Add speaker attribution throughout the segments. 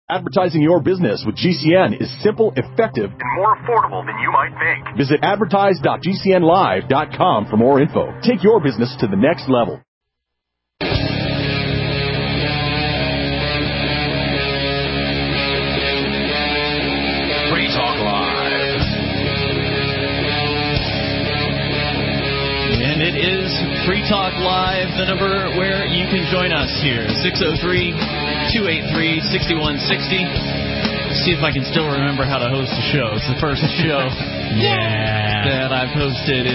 Speaker 1: Advertising your business with GCN is simple, effective, and more affordable than you might think. Visit advertise.gcnlive.com for more info. Take your business to the next level.
Speaker 2: Free Talk Live.
Speaker 3: And it is Free Talk Live, the number where you can join us here. 603-283-6160. See if I can still remember how to host a show. It's the first show that I've hosted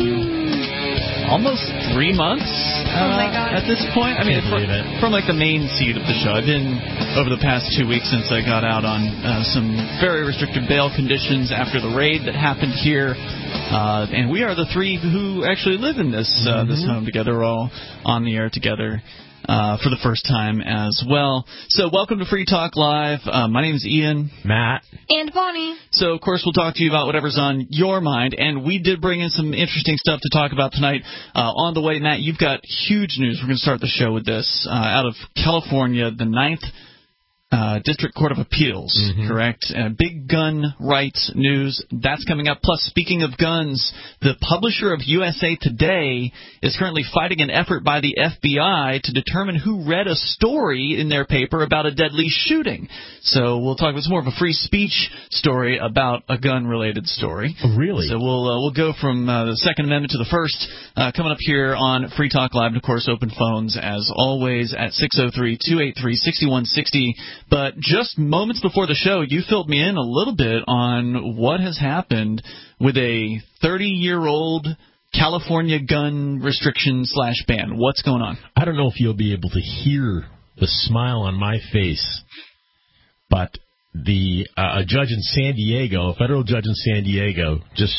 Speaker 3: in almost 3 months at this point. I mean, from like the main seat of the show. I've been over the past 2 weeks since I got out on some very restricted bail conditions after the raid that happened here. And we are the three who actually live in this this home together. We're all on the air together for the first time as well. So welcome to Free Talk Live. My name is Ian.
Speaker 4: Matt.
Speaker 5: And Bonnie.
Speaker 3: So, of course, we'll talk to you about whatever's on your mind. And we did bring in some interesting stuff to talk about tonight. On the way, Matt, you've got huge news. We're going to start the show with this. Out of California, the 9th District Court of Appeals, correct? Big gun rights news. That's coming up. Plus, speaking of guns, the publisher of USA Today is currently fighting an effort by the FBI to determine who read a story in their paper about a deadly shooting. So we'll talk about some more of a free speech story about a gun-related story.
Speaker 4: Really?
Speaker 3: So we'll go from the Second Amendment to the First coming up here on Free Talk Live. And, of course, open phones, as always, at 603-283-6160. But just moments before the show, you filled me in a little bit on what has happened with a 30-year-old California gun restriction / ban. What's going on?
Speaker 4: I don't know if you'll be able to hear the smile on my face, but a judge in San Diego, a federal judge in San Diego, just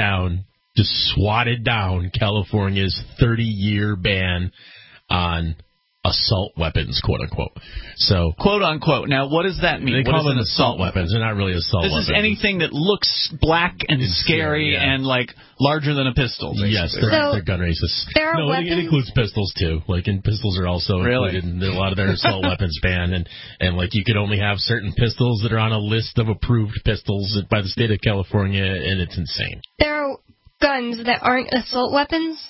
Speaker 4: swatted down California's 30-year ban on assault weapons, quote-unquote. So,
Speaker 3: quote-unquote. Now, what does that mean?
Speaker 4: They call them assault weapons. They're not really assault weapons.
Speaker 3: This is anything that looks black and scary and, like, larger than a pistol, basically.
Speaker 4: Yes, they're gun racist.
Speaker 5: There are weapons?
Speaker 4: It includes pistols, too. And pistols are also included in a lot of their assault weapons ban. And, you could only have certain pistols that are on a list of approved pistols by the state of California, and it's insane.
Speaker 5: There are guns that aren't assault weapons?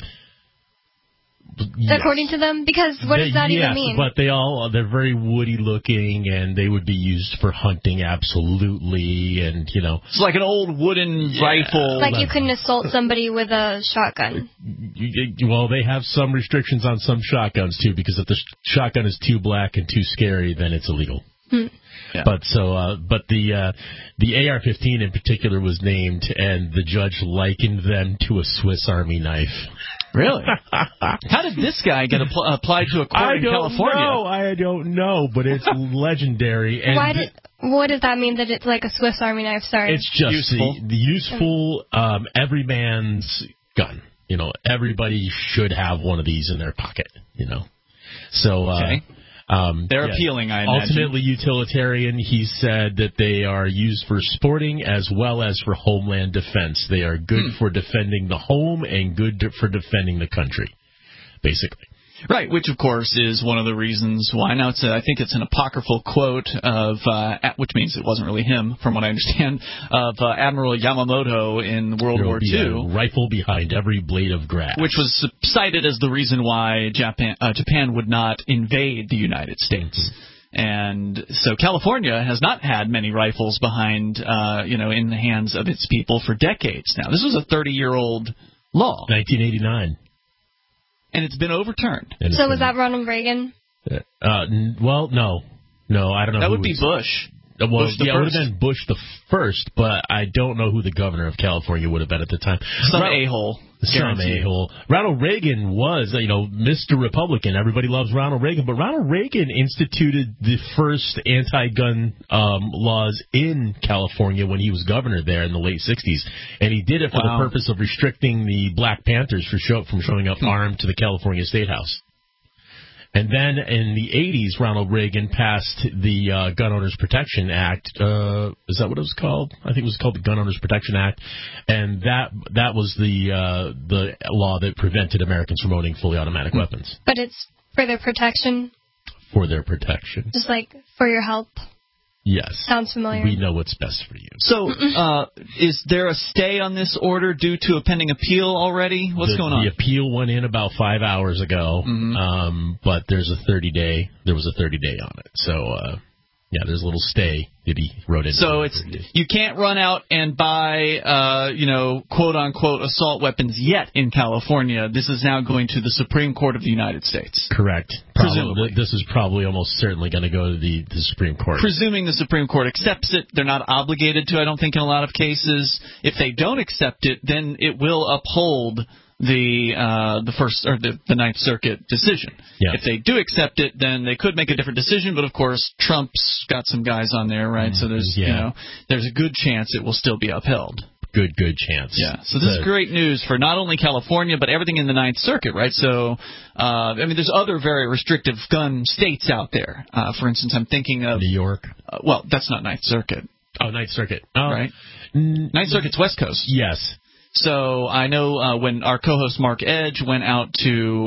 Speaker 5: Yes. According to them? Because what does that even mean?
Speaker 4: But they're very woody looking, and they would be used for hunting, absolutely, and,
Speaker 3: It's like an old wooden rifle.
Speaker 5: Like you couldn't assault somebody with a shotgun.
Speaker 4: Well, they have some restrictions on some shotguns, too, because if the shotgun is too black and too scary, then it's illegal. Yeah. But the AR-15 in particular was named, and the judge likened them to a Swiss Army knife.
Speaker 3: Really? How did this guy get applied to a court in California?
Speaker 4: I don't know, but it's legendary. And
Speaker 5: what does that mean, that it's like a Swiss Army knife? Sorry.
Speaker 4: It's just useful everyman's gun. Everybody should have one of these in their pocket, So,
Speaker 3: okay. They're appealing, I imagine.
Speaker 4: Ultimately utilitarian. He said that they are used for sporting as well as for homeland defense. They are good for defending the home and good for defending the country, basically.
Speaker 3: Right, which, of course, is one of the reasons why. Now, I think it's an apocryphal quote of, which means it wasn't really him, from what I understand, of Admiral Yamamoto in World War II.
Speaker 4: A rifle behind every blade of grass.
Speaker 3: Which was cited as the reason why Japan would not invade the United States. And so California has not had many rifles behind, in the hands of its people for decades now. This was a 30-year-old law.
Speaker 4: 1989.
Speaker 3: And it's been overturned.
Speaker 5: So was that Ronald Reagan?
Speaker 4: Well, no, I don't know.
Speaker 3: That would be Bush.
Speaker 4: Well, it would have been Bush the first, but I don't know who the governor of California would have been at the time.
Speaker 3: Some a-hole.
Speaker 4: Ronald Reagan was, Mr. Republican. Everybody loves Ronald Reagan, but Ronald Reagan instituted the first anti-gun laws in California when he was governor there in the late 60s, and he did it for the purpose of restricting the Black Panthers from showing up armed to the California State House. And then in the 80s, Ronald Reagan passed the Gun Owners Protection Act. Is that what it was called? I think it was called the Gun Owners Protection Act. And that was the law that prevented Americans from owning fully automatic weapons.
Speaker 5: But it's for their protection?
Speaker 4: For their protection.
Speaker 5: Just like for your help?
Speaker 4: Yes.
Speaker 5: Sounds familiar.
Speaker 4: We know what's best for you.
Speaker 3: So, is there a stay on this order due to a pending appeal already? What's going on?
Speaker 4: The appeal went in about 5 hours ago, but there was a 30-day on it. So, there's a little stay that he wrote in.
Speaker 3: So you can't run out and buy, quote unquote assault weapons yet in California. This is now going to the Supreme Court of the United States.
Speaker 4: Correct.
Speaker 3: Presumably.
Speaker 4: This is probably almost certainly going to go to the Supreme Court.
Speaker 3: Presuming the Supreme Court accepts it, they're not obligated to, I don't think, in a lot of cases. If they don't accept it, then it will uphold the Ninth Circuit decision.
Speaker 4: Yeah.
Speaker 3: If they do accept it, then they could make a different decision. But of course, Trump's got some guys on there, right? So there's there's a good chance it will still be upheld.
Speaker 4: Good chance.
Speaker 3: Yeah. So this is great news for not only California but everything in the Ninth Circuit, right? So there's other very restrictive gun states out there. For instance, I'm thinking of
Speaker 4: New York.
Speaker 3: Well, that's not Ninth Circuit.
Speaker 4: Oh, Ninth Circuit.
Speaker 3: Right. Ninth Circuit's West Coast.
Speaker 4: Yes.
Speaker 3: So I know when our co-host Mark Edge went to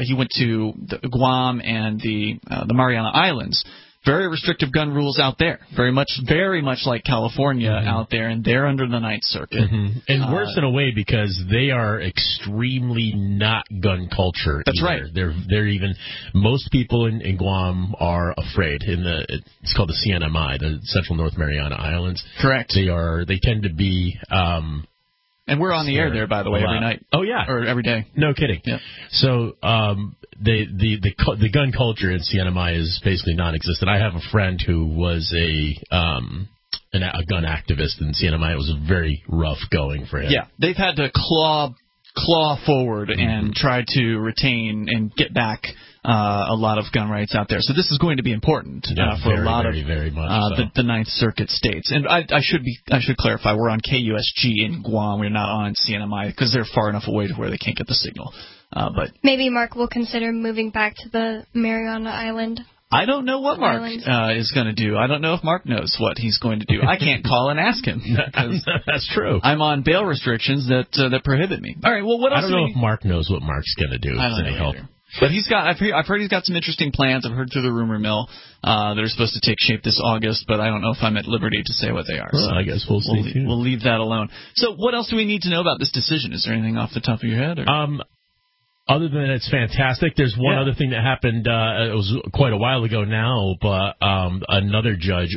Speaker 3: Guam and the Mariana Islands, very restrictive gun rules out there, very much like California out there, and they're under the Ninth Circuit.
Speaker 4: And worse in a way because they are extremely not gun culture.
Speaker 3: That's
Speaker 4: either.
Speaker 3: right.
Speaker 4: They're even most people in Guam are afraid. It's called the CNMI, the Central North Mariana Islands.
Speaker 3: Correct.
Speaker 4: They tend to be.
Speaker 3: And we're on the air there, by the way, every night.
Speaker 4: Oh yeah,
Speaker 3: or every day.
Speaker 4: No kidding.
Speaker 3: Yeah.
Speaker 4: So the gun culture in CNMI is basically non-existent. I have a friend who was a gun activist in CNMI. It was very rough going for him.
Speaker 3: Yeah, they've had to claw forward and try to retain and get back a lot of gun rights out there. So this is going to be important for a lot of the Ninth Circuit states. And I should clarify, we're on KUSG in Guam. We're not on CNMI because they're far enough away to where they can't get the signal. But
Speaker 5: maybe Mark will consider moving back to the Mariana Island.
Speaker 3: I don't know what Mark is going to do. I don't know if Mark knows what he's going to do. I can't call and ask him.
Speaker 4: That's true.
Speaker 3: I'm on bail restrictions that prohibit me. All right. Well, what else?
Speaker 4: I don't know if Mark knows what Mark's going to do.
Speaker 3: I don't know
Speaker 4: help.
Speaker 3: Either. But I've heard he's got some interesting plans. I've heard through the rumor mill that are supposed to take shape this August, but I don't know if I'm at liberty to say what they are.
Speaker 4: Well, so I guess we'll see.
Speaker 3: We'll leave that alone. So what else do we need to know about this decision? Is there anything off the top of your head? Or?
Speaker 4: Other than it's fantastic, there's one other thing that happened. It was quite a while ago now, but another judge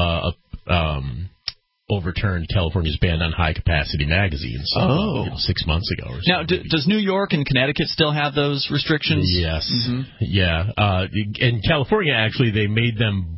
Speaker 4: overturned California's ban on high-capacity magazines 6 months ago or something.
Speaker 3: Now, does New York and Connecticut still have those restrictions?
Speaker 4: Yes. Yeah. In California, actually, they made them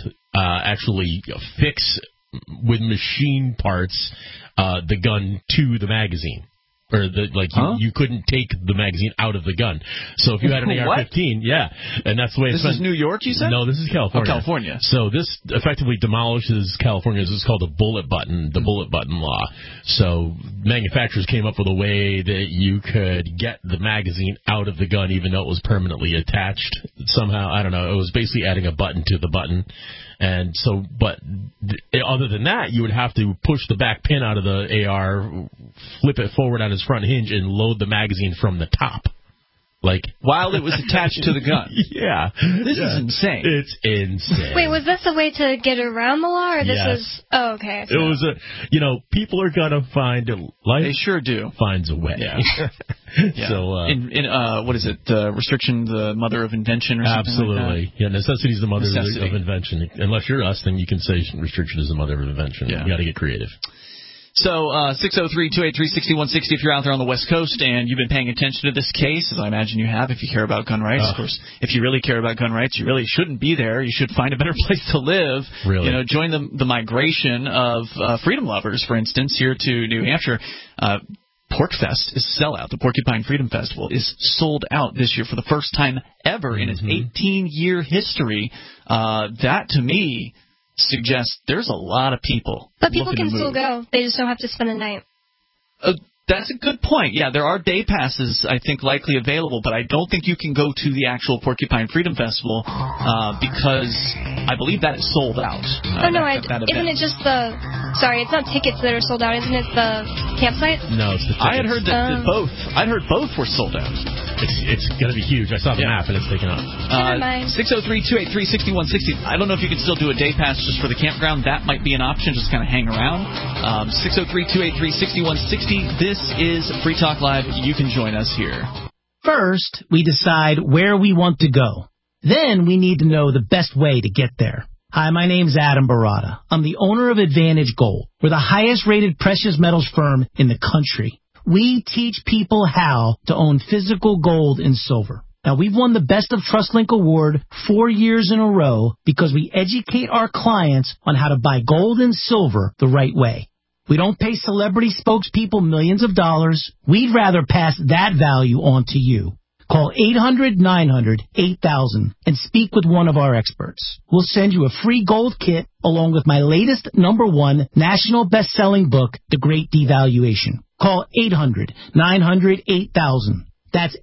Speaker 4: fix with machine parts the gun to the magazine. Or you couldn't take the magazine out of the gun. So if you had an AR-15, and that's the way it's.
Speaker 3: This is New York, you said?
Speaker 4: No, this is California.
Speaker 3: Oh, California.
Speaker 4: So this effectively demolishes California's. This is called the bullet button law. So manufacturers came up with a way that you could get the magazine out of the gun, even though it was permanently attached somehow. I don't know. It was basically adding a button to the button. And so, but other than that, you would have to push the back pin out of the AR, flip it forward on its front hinge, and load the magazine from the top.
Speaker 3: While it was attached to the gun.
Speaker 4: Yeah.
Speaker 3: This is insane.
Speaker 4: It's insane.
Speaker 5: Wait, was this a way to get around the law, or this was... Oh, okay.
Speaker 4: It was people are going to find life.
Speaker 3: They sure do.
Speaker 4: Finds a way.
Speaker 3: Yeah. Yeah.
Speaker 4: So,
Speaker 3: what is it? Restriction, the mother of invention or something
Speaker 4: absolutely.
Speaker 3: Like that?
Speaker 4: Yeah, necessity is the mother of invention. Unless you're us, then you can say restriction is the mother of invention.
Speaker 3: Yeah.
Speaker 4: You got to get creative.
Speaker 3: So 603-283-6160 if you're out there on the West Coast and you've been paying attention to this case, as I imagine you have if you care about gun rights. Of course, if you really care about gun rights, you really shouldn't be there. You should find a better place to live.
Speaker 4: Really?
Speaker 3: Join the migration of freedom lovers, for instance, here to New Hampshire. PorcFest is a sellout. The Porcupine Freedom Festival is sold out this year for the first time ever in its 18-year history. That, to me, suggests there's a lot of people.
Speaker 5: But people can still go. They just don't have to spend the night.
Speaker 3: That's a good point. Yeah, there are day passes, I think, likely available, but I don't think you can go to the actual Porcupine Freedom Festival because I believe that is sold out.
Speaker 5: Isn't it just the... Sorry, it's not tickets that are sold out. Isn't it the campsite?
Speaker 4: No, it's the tickets.
Speaker 3: I had heard that both. I'd heard both were sold out.
Speaker 4: it's going to be huge. I saw the map, and it's taken off.
Speaker 3: 603-283-6160. I don't know if you can still do a day pass just for the campground. That might be an option, just kind of hang around. 603-283-6160. This is Free Talk Live. You can join us here.
Speaker 6: First, we decide where we want to go. Then we need to know the best way to get there. Hi, my name's Adam Barada. I'm the owner of Advantage Gold. We're the highest-rated precious metals firm in the country. We teach people how to own physical gold and silver. Now, we've won the Best of TrustLink Award 4 years in a row because we educate our clients on how to buy gold and silver the right way. We don't pay celebrity spokespeople millions of dollars. We'd rather pass that value on to you. Call 800-900-8000 and speak with one of our experts. We'll send you a free gold kit along with my latest #1 national best-selling book, The Great Devaluation. Call 800-900-8000. That's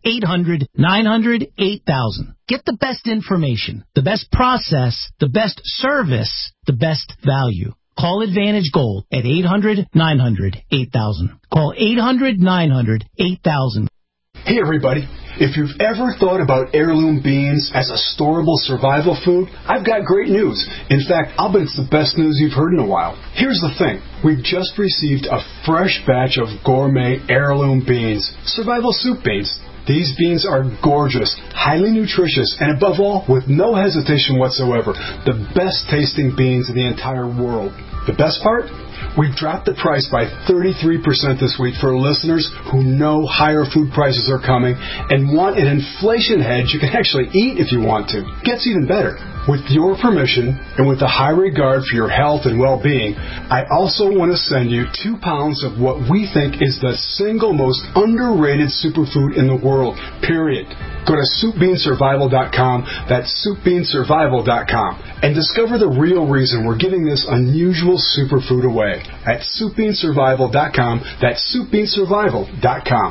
Speaker 6: 800-900-8000. Get the best information, the best process, the best service, the best value. Call Advantage Gold at 800-900-8000. Call 800-900-8000.
Speaker 7: Hey everybody, if you've ever thought about heirloom beans as a storable survival food, I've got great news. In fact, I'll bet it's the best news you've heard in a while. Here's the thing. We've just received a fresh batch of gourmet heirloom beans, survival soup beans. These beans are gorgeous, highly nutritious, and above all, with no hesitation whatsoever, the best tasting beans in the entire world. The best part? We've dropped the price by 33% this week for listeners who know higher food prices are coming and want an inflation hedge you can actually eat if you want to. Gets even better. With your permission and with a high regard for your health and well-being, I also want to send you 2 pounds of what we think is the single most underrated superfood in the world, period. Go to SoupBeanSurvival.com, that's SoupBeanSurvival.com, and discover the real reason we're giving this unusual superfood away at SoupBeanSurvival.com, that's SoupBeanSurvival.com.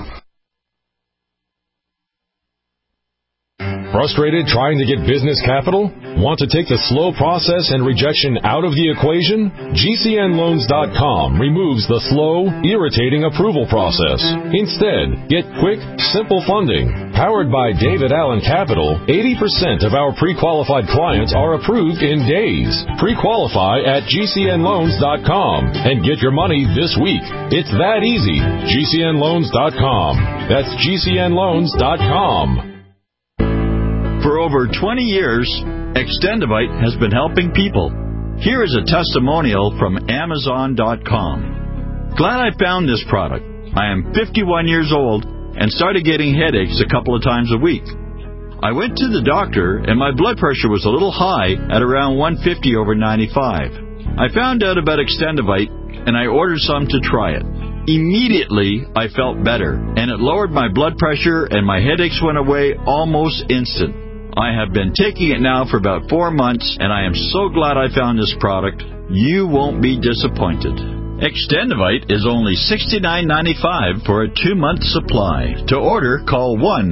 Speaker 1: Frustrated trying to get business capital? Want to take the slow process and rejection out of the equation? GCNLoans.com removes the slow, irritating approval process. Instead, get quick, simple funding. Powered by David Allen Capital, 80% of our pre-qualified clients are approved in days. Pre-qualify at GCNLoans.com and get your money this week. It's that easy. GCNLoans.com. That's GCNLoans.com.
Speaker 8: For over 20 years, Extendivite has been helping people. Here is a testimonial from Amazon.com. Glad I found this product. I am 51 years old and started getting headaches a couple of times a week. I went to the doctor and my blood pressure was a little high at around 150/95. I found out about Extendivite and I ordered some to try it. Immediately, I felt better, and it lowered my blood pressure and my headaches went away almost instant. I have been taking it now for about 4 months, and I am so glad I found this product. You won't be disappointed. Extendivite is only $69.95 for a 2-month supply. To order, call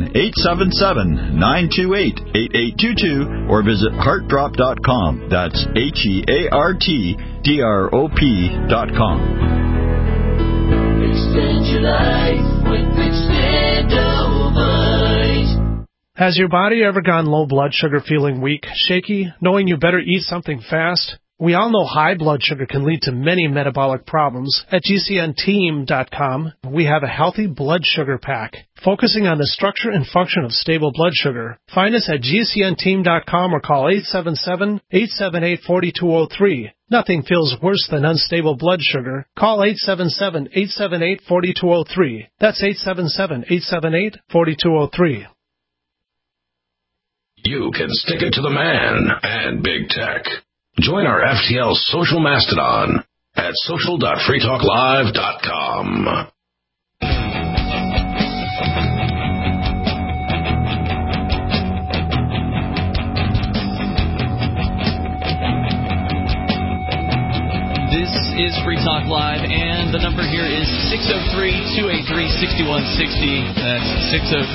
Speaker 8: 1-877-928-8822 or visit heartdrop.com. That's HEARTDROP.com.
Speaker 2: Extend your life with Extendivite.
Speaker 9: Has your body ever gone low blood sugar, feeling weak, shaky, knowing you better eat something fast? We all know high blood sugar can lead to many metabolic problems. At GCNteam.com, we have a healthy blood sugar pack, focusing on the structure and function of stable blood sugar. Find us at GCNteam.com or call 877-878-4203. Nothing feels worse than unstable blood sugar. Call 877-878-4203. That's 877-878-4203.
Speaker 2: You can stick it to the man and big tech. Join our FTL social mastodon at social.freetalklive.com.
Speaker 3: This is Free Talk Live, and the number here is 603-283-6160. That's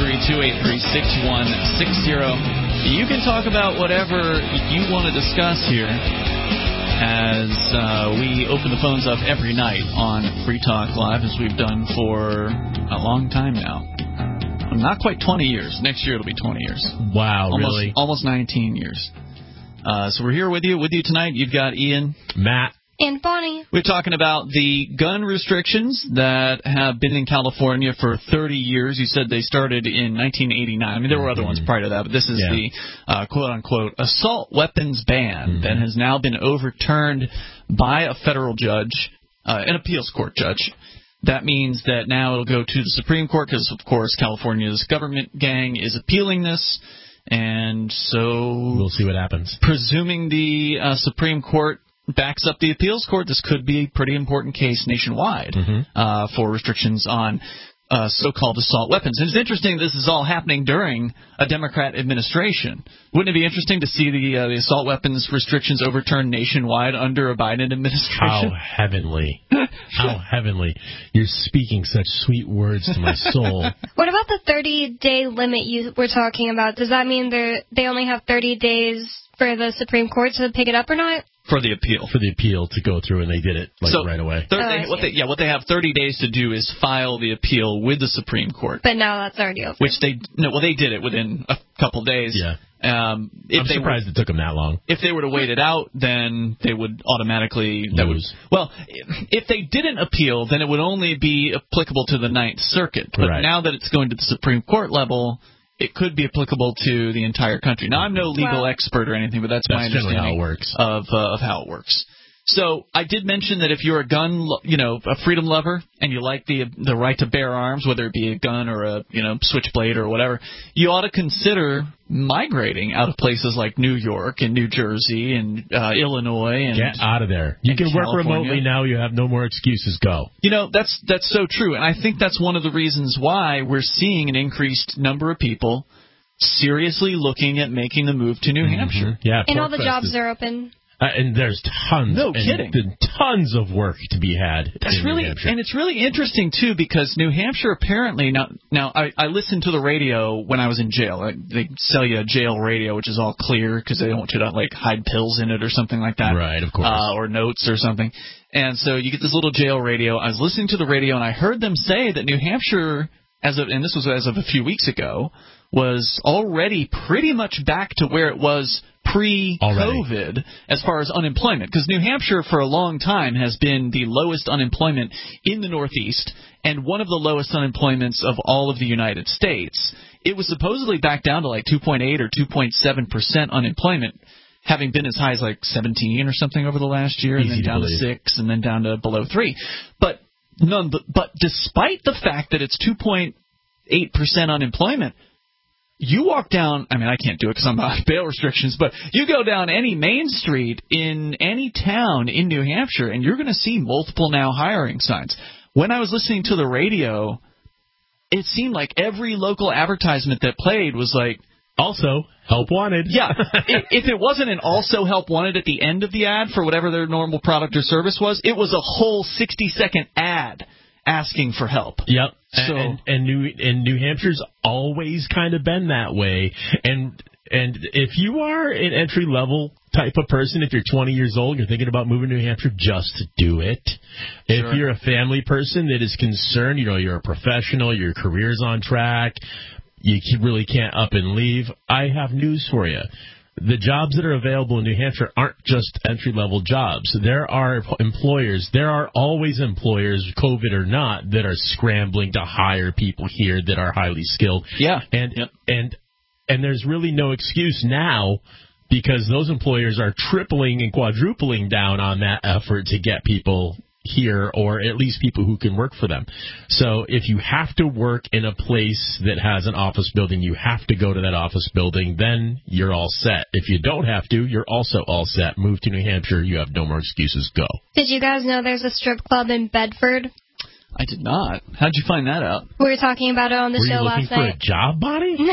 Speaker 3: 603-283-6160. You can talk about whatever you want to discuss here as we open the phones up every night on Free Talk Live, as we've done for a long time now. Not quite 20 years. Next year it'll be 20 years.
Speaker 4: Wow, really?
Speaker 3: Almost 19 years. So we're here with you tonight. You've got Ian,
Speaker 4: Matt,
Speaker 5: and Bonnie.
Speaker 3: We're talking about the gun restrictions that have been in California for 30 years. You said they started in 1989. I mean, there were other ones prior to that, but this is the quote-unquote assault weapons ban that has now been overturned by a federal judge, an appeals court judge. That means that now it'll go to the Supreme Court because, of course, California's government gang is appealing this. And so
Speaker 4: we'll see what happens.
Speaker 3: Presuming the Supreme Court backs up the appeals court, this could be a pretty important case nationwide for restrictions on so-called assault weapons. And it's interesting this is all happening during a Democrat administration. Wouldn't it be interesting to see the assault weapons restrictions overturned nationwide under a Biden administration?
Speaker 4: How heavenly. How heavenly. You're speaking such sweet words to my soul.
Speaker 5: What about the 30-day limit you were talking about? Does that mean they only have 30 days for the Supreme Court to pick it up or not?
Speaker 3: For the appeal.
Speaker 4: For the appeal to go through, and they did it right away.
Speaker 3: What they have 30 days to do is file the appeal with the Supreme Court.
Speaker 5: But now that's already over.
Speaker 3: Which they did it within a couple days.
Speaker 4: Yeah. I'm surprised it took them that long.
Speaker 3: If they were to wait it out, then they would automatically
Speaker 4: lose.
Speaker 3: If they didn't appeal, then it would only be applicable to the Ninth Circuit. But now that it's going to the Supreme Court level, it could be applicable to the entire country. Now, I'm no legal expert or anything, but that's my understanding
Speaker 4: how it works.
Speaker 3: Of how it works. So I did mention that if you're a freedom lover, and you like the right to bear arms, whether it be a gun or a switchblade or whatever, you ought to consider migrating out of places like New York and New Jersey and Illinois. And
Speaker 4: get out of there. You can work remotely now. You have no more excuses. Go.
Speaker 3: That's so true, and I think that's one of the reasons why we're seeing an increased number of people seriously looking at making the move to New Hampshire.
Speaker 4: Yeah,
Speaker 5: and all the jobs are open.
Speaker 4: And there's tons.
Speaker 3: No kidding.
Speaker 4: Tons of work to be had.
Speaker 3: And it's really interesting too because New Hampshire apparently now I listened to the radio when I was in jail. They sell you a jail radio, which is all clear because they don't want you to hide pills in it or something like that.
Speaker 4: Right, of course.
Speaker 3: Or notes or something. And so you get this little jail radio. I was listening to the radio and I heard them say that New Hampshire, and this was as of a few weeks ago, was already pretty much back to where it was pre-COVID as far as unemployment, because New Hampshire for a long time has been the lowest unemployment in the Northeast and one of the lowest unemployments of all of the United States. It was supposedly back down to 2.8 or 2.7% unemployment, having been as high as 17 or something over the last year, and then down to 6, and then down to below 3. But despite the fact that it's 2.8% unemployment, you walk down, I can't do it because I'm on bail restrictions, but you go down any main street in any town in New Hampshire, and you're going to see multiple now hiring signs. When I was listening to the radio, it seemed like every local advertisement that played was
Speaker 4: also, help wanted.
Speaker 3: Yeah. If it wasn't an also help wanted at the end of the ad for whatever their normal product or service was, it was a whole 60-second ad asking for help.
Speaker 4: Yep. And New Hampshire's always kind of been that way. And if you are an entry-level type of person, if you're 20 years old, you're thinking about moving to New Hampshire, just do it. Sure. If you're a family person that is concerned, you're a professional, your career's on track, you really can't up and leave, I have news for you. The jobs that are available in New Hampshire aren't just entry-level jobs. There are always employers, COVID or not, that are scrambling to hire people here that are highly skilled.
Speaker 3: Yeah.
Speaker 4: And there's really no excuse now because those employers are tripling and quadrupling down on that effort to get people here, or at least people who can work for them. So if you have to work in a place that has an office building, you have to go to that office building, then you're all set. If you don't have to, you're also all set. Move to New Hampshire, you have no more excuses. Go.
Speaker 5: Did you guys know there's a strip club in Bedford?
Speaker 3: I did not. How'd you find that out?
Speaker 5: We were talking about it on the show last night.
Speaker 4: Were you looking for a job, Bonnie?
Speaker 5: No.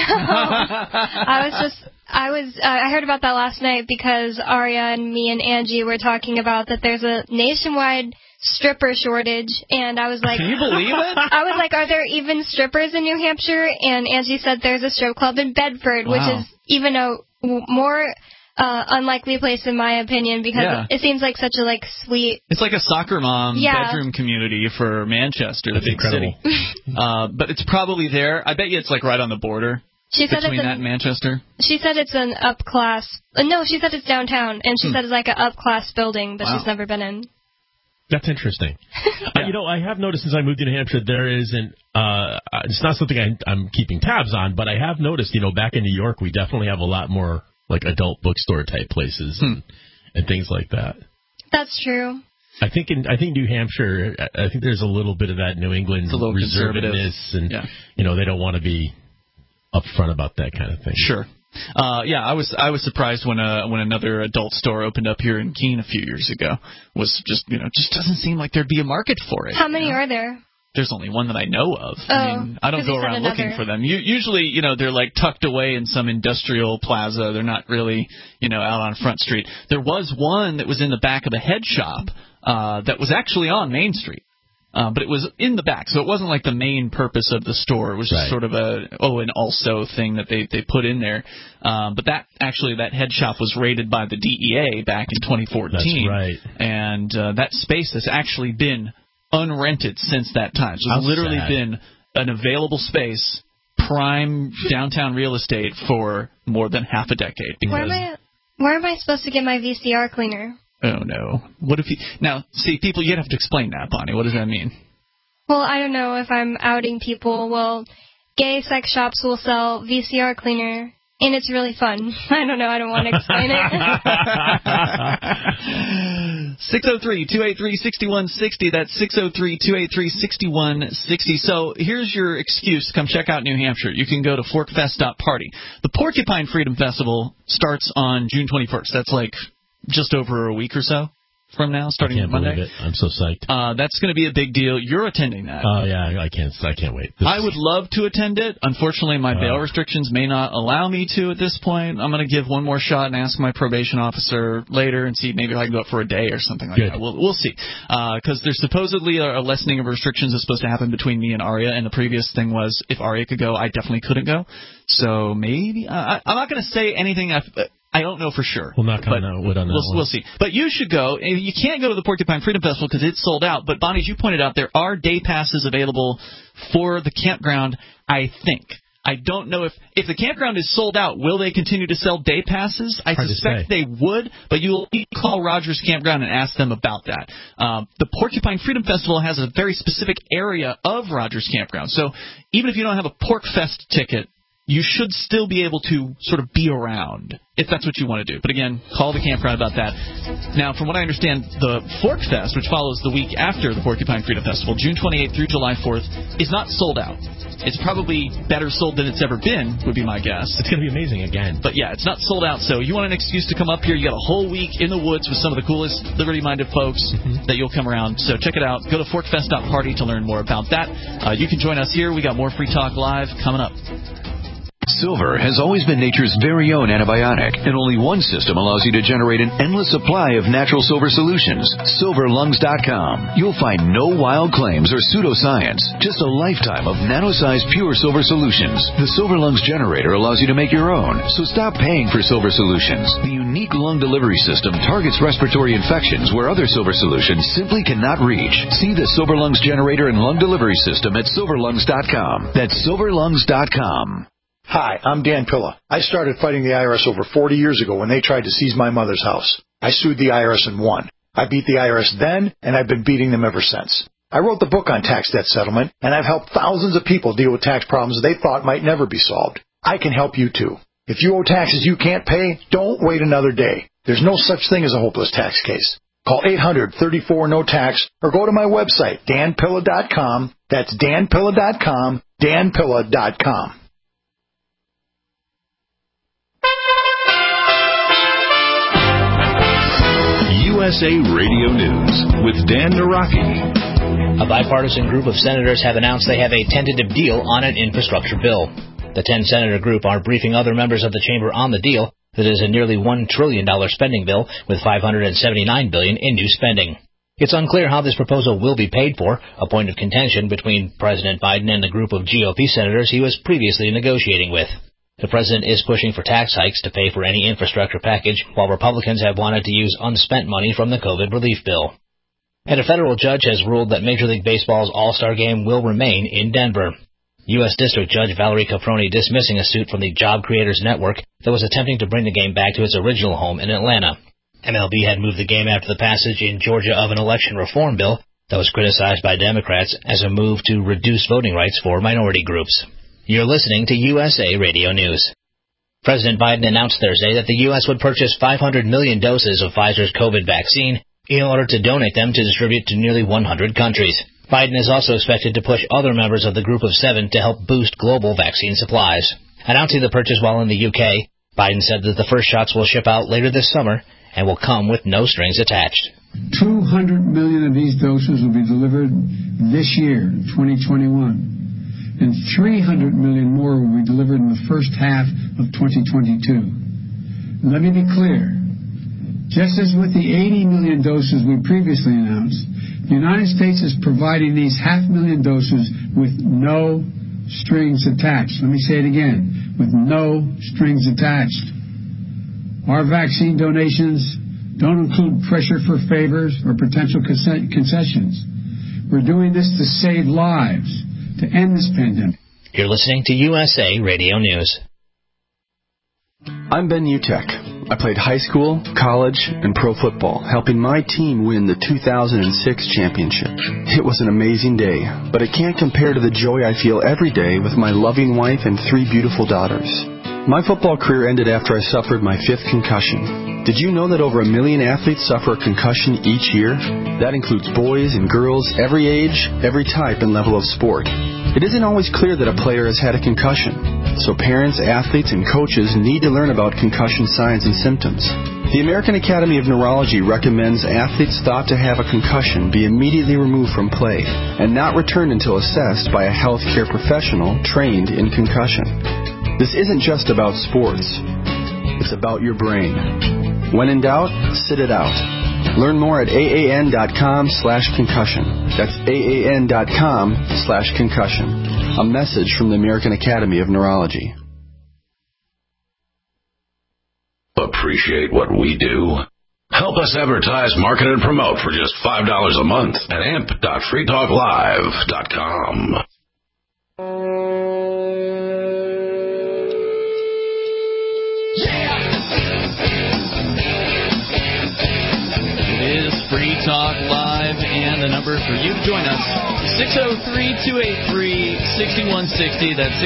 Speaker 5: I heard about that last night because Aria and me and Angie were talking about that there's a nationwide stripper shortage, and I was like,
Speaker 3: can you believe it?
Speaker 5: I was like, are there even strippers in New Hampshire? And Angie said there's a strip club in Bedford, which is even a more unlikely place in my opinion because it seems like such a sweet.
Speaker 3: It's like a soccer mom bedroom community for Manchester, the big city. But it's probably there. I bet you it's right on the border. Between that and Manchester? She said it's an up-class... no, she said it's downtown, and she said it's like an up-class building that she's never been in.
Speaker 4: That's interesting. I have noticed since I moved to New Hampshire, there isn't... it's not something I'm keeping tabs on, but I have noticed, back in New York, we definitely have a lot more, adult bookstore-type places and things like that.
Speaker 5: That's true.
Speaker 4: I think New Hampshire, I think there's a little bit of that New England reservedness, and, they don't want to be... upfront about that kind of thing.
Speaker 3: Sure. I was surprised when another adult store opened up here in Keene a few years ago. Was just doesn't seem like there'd be a market for it.
Speaker 5: How many are there?
Speaker 3: There's only one that I know of. I don't go around looking for them. Usually, they're tucked away in some industrial plaza. They're not really, out on Front Street. There was one that was in the back of a head shop that was actually on Main Street. But it was in the back, so it wasn't the main purpose of the store. It was just sort of an also thing that they put in there. But that head shop was raided by the DEA back in 2014.
Speaker 4: That's right.
Speaker 3: And that space has actually been unrented since that time. So it's literally been an available space, prime downtown real estate for more than half a decade.
Speaker 5: Where am I supposed to get my VCR cleaner?
Speaker 3: Oh, no. What if you... Now, see, people, you'd have to explain that, Bonnie. What does that mean?
Speaker 5: Well, I don't know if I'm outing people. Well, gay sex shops will sell VCR cleaner, and it's really fun. I don't know. I don't want to explain
Speaker 3: it. 603-283-6160. That's 603-283-6160. So here's your excuse to come check out New Hampshire. You can go to forkfest.party. The Porcupine Freedom Festival starts on June 21st. That's just over a week or so from now, starting Monday.
Speaker 4: Believe it. I'm so psyched.
Speaker 3: That's going to be a big deal. You're attending that.
Speaker 4: Oh, yeah, I can't wait.
Speaker 3: I would love to attend it. Unfortunately, my bail restrictions may not allow me to at this point. I'm going to give one more shot and ask my probation officer later and see maybe if I can go up for a day or something like that. We'll see. Because there's supposedly a lessening of restrictions that's supposed to happen between me and Aria, and the previous thing was if Aria could go, I definitely couldn't go. So maybe... I'm not going to say anything... I don't know for sure.
Speaker 4: We'll knock on wood on that one.
Speaker 3: We'll see. But you should go. You can't go to the Porcupine Freedom Festival because it's sold out. But, Bonnie, as you pointed out, there are day passes available for the campground, I think. I don't know if the campground is sold out, will they continue to sell day passes? I suspect they would, but you'll need to call Rogers Campground and ask them about that. The Porcupine Freedom Festival has a very specific area of Rogers Campground. So even if you don't have a Pork Fest ticket, you should still be able to sort of be around, if that's what you want to do. But again, call the campground about that. Now, from what I understand, the Fork Fest, which follows the week after the Porcupine Freedom Festival, June 28th through July 4th, is not sold out. It's probably better sold than it's ever been, would be my guess.
Speaker 4: It's going to be amazing again.
Speaker 3: But yeah, it's not sold out, so you want an excuse to come up here. You got a whole week in the woods with some of the coolest liberty-minded folks that you'll come around. So check it out. Go to forkfest.party to learn more about that. You can join us here. We got more Free Talk Live coming up.
Speaker 2: Silver has always been nature's very own antibiotic, and only one system allows you to generate an endless supply of natural silver solutions. SilverLungs.com. You'll find no wild claims or pseudoscience, just a lifetime of nano-sized pure silver solutions. The Silver Lungs generator allows you to make your own, so stop paying for silver solutions. The unique lung delivery system targets respiratory infections where other silver solutions simply cannot reach. See the Silver Lungs generator and lung delivery system at SilverLungs.com. That's SilverLungs.com.
Speaker 10: Hi, I'm Dan Pilla. I started fighting the IRS over 40 years ago when they tried to seize my mother's house. I sued the IRS and won. I beat the IRS then, and I've been beating them ever since. I wrote the book on tax debt settlement, and I've helped thousands of people deal with tax problems they thought might never be solved. I can help you too. If you owe taxes you can't pay, don't wait another day. There's no such thing as a hopeless tax case. Call 800-34-NO-TAX or go to my website, danpilla.com. That's danpilla.com, danpilla.com.
Speaker 2: USA Radio News with Dan Naraki.
Speaker 11: A bipartisan group of senators have announced they have a tentative deal on an infrastructure bill. The 10-senator group are briefing other members of the chamber on the deal that is a nearly $1 trillion spending bill with $579 billion in new spending. It's unclear how this proposal will be paid for, a point of contention between President Biden and the group of GOP senators he was previously negotiating with. The president is pushing for tax hikes to pay for any infrastructure package, while Republicans have wanted to use unspent money from the COVID relief bill. And a federal judge has ruled that Major League Baseball's All-Star Game will remain in Denver. U.S. District Judge Valerie Caproni dismissing a suit from the Job Creators Network that was attempting to bring the game back to its original home in Atlanta. MLB had moved the game after the passage in Georgia of an election reform bill that was criticized by Democrats as a move to reduce voting rights for minority groups. You're listening to USA Radio News. President Biden announced Thursday that the U.S. would purchase 500 million doses of Pfizer's COVID vaccine in order to donate them to distribute to nearly 100 countries. Biden is also expected to push other members of the Group of Seven to help boost global vaccine supplies. Announcing the purchase while in the UK, Biden said that the first shots will ship out later this summer and will come with no strings attached.
Speaker 12: 200 million of these doses will be delivered this year, 2021, and 300 million more will be delivered in the first half of 2022. Let me be clear. Just as with the 80 million doses we previously announced, the United States is providing these 500,000 doses with no strings attached. Let me say it again, with no strings attached. Our vaccine donations don't include pressure for favors or potential concessions. We're doing this to save lives, to end this pandemic.
Speaker 11: You're listening to USA Radio News.
Speaker 13: I'm Ben Utek. I played high school, college, and pro football, helping my team win the 2006 championship. It was an amazing day, but it can't compare to the joy I feel every day with my loving wife and 3 beautiful daughters. My football career ended after I suffered my 5th concussion. Did you know that over 1 million athletes suffer a concussion each year? That includes boys and girls, every age, every type and level of sport. It isn't always clear that a player has had a concussion, so parents, athletes, and coaches need to learn about concussion signs and symptoms. The American Academy of Neurology recommends athletes thought to have a concussion be immediately removed from play and not returned until assessed by a healthcare professional trained in concussion. This isn't just about sports. It's about your brain. When in doubt, sit it out. Learn more at AAN.com/concussion. That's AAN.com/concussion. A message from the American Academy of Neurology.
Speaker 14: Appreciate what we do? Help us advertise, market, and promote for just $5 a month at amp.freetalklive.com.
Speaker 3: Free Talk Live, and the number for you to join us, 603-283-6160. That's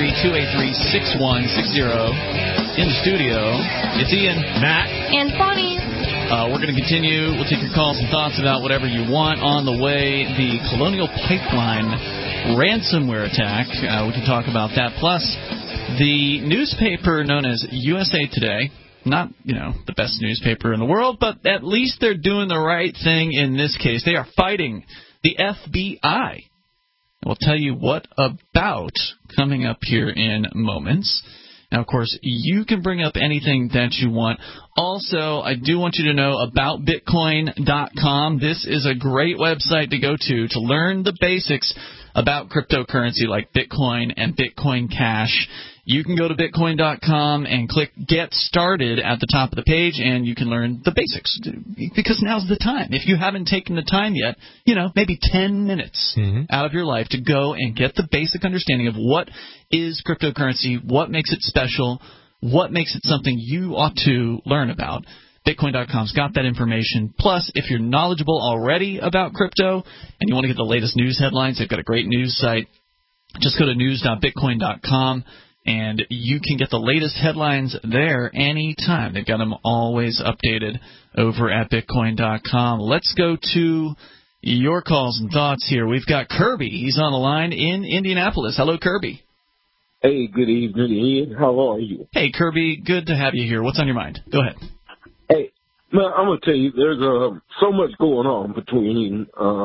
Speaker 3: 603-283-6160. In the studio, it's Ian, Matt,
Speaker 5: and Bonnie.
Speaker 3: We're going to continue. We'll take your calls and thoughts about whatever you want. On the way, the Colonial Pipeline ransomware attack. We can talk about that. Plus, the newspaper known as USA Today. Not, the best newspaper in the world, but at least they're doing the right thing in this case. They are fighting the FBI. We'll tell you what about coming up here in moments. Now, of course, you can bring up anything that you want. Also, I do want you to know about Bitcoin.com. This is a great website to go to learn the basics about cryptocurrency like Bitcoin and Bitcoin Cash. You can go to Bitcoin.com and click Get Started at the top of the page, and you can learn the basics, because now's the time. If you haven't taken the time yet, maybe 10 minutes out of your life to go and get the basic understanding of what is cryptocurrency, what makes it special, what makes it something you ought to learn about. Bitcoin.com's got that information. Plus, if you're knowledgeable already about crypto and you want to get the latest news headlines, they've got a great news site. Just go to news.bitcoin.com. And you can get the latest headlines there anytime. They've got them always updated over at Bitcoin.com. Let's go to your calls and thoughts here. We've got Kirby. He's on the line in Indianapolis. Hello, Kirby.
Speaker 15: Hey, good evening, Ian. How are you?
Speaker 3: Hey, Kirby. Good to have you here. What's on your mind? Go ahead.
Speaker 15: Hey, man, I'm going to tell you, there's so much going on between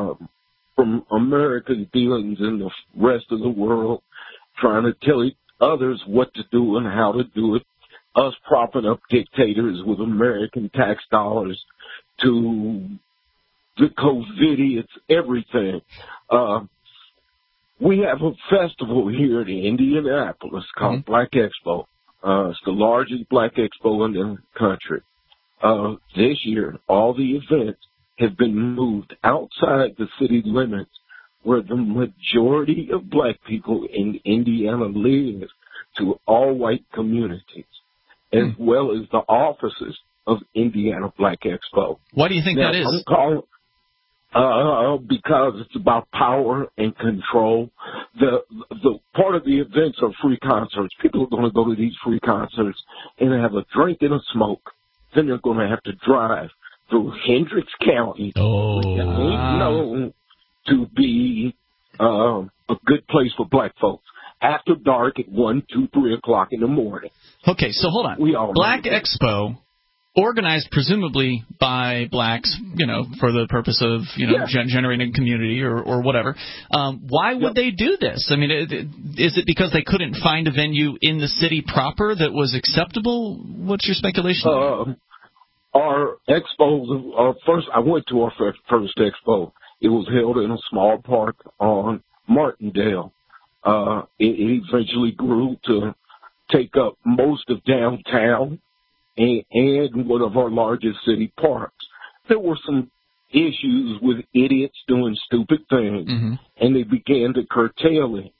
Speaker 15: from America's dealings and the rest of the world, trying to tell others what to do and how to do it, us propping up dictators with American tax dollars, to the COVIDiots, everything. We have a festival here in Indianapolis called Black Expo. It's the largest black expo in the country. This year, all the events have been moved outside the city limits where the majority of black people in Indiana live, to all-white communities, as well as the offices of Indiana Black Expo.
Speaker 3: Why do you think that is?
Speaker 15: I'm calling because it's about power and control. The part of the events are free concerts. People are going to go to these free concerts and have a drink and a smoke. Then they're going to have to drive through Hendricks County, which ain't known to be a good place for black folks. After dark at 1, 2, 3 o'clock in the morning.
Speaker 3: Okay, so hold on. Black Expo, organized presumably by blacks, for the purpose of, generating a community or whatever. Why would they do this? I mean, is it because they couldn't find a venue in the city proper that was acceptable? What's your speculation?
Speaker 15: Our expos, first, I went to our first expo. It was held in a small park on Martindale. It eventually grew to take up most of downtown and one of our largest city parks. There were some issues with idiots doing stupid things, and they began to curtail it.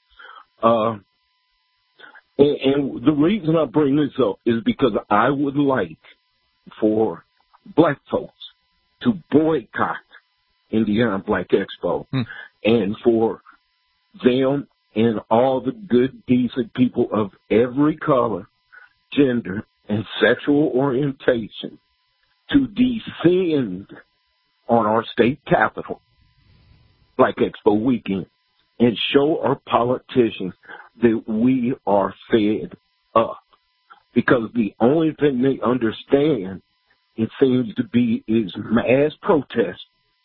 Speaker 15: And the reason I bring this up is because I would like for black folks to boycott Indiana Black Expo and for them and all the good, decent people of every color, gender, and sexual orientation to descend on our state capitol, Black Expo weekend, and show our politicians that we are fed up. Because the only thing they understand, it seems to be, is mass protest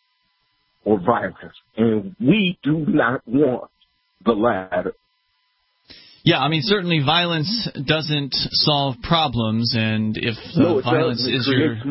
Speaker 15: or violence. And we do not want the latter.
Speaker 3: Yeah, I mean, certainly violence doesn't solve problems, and if violence is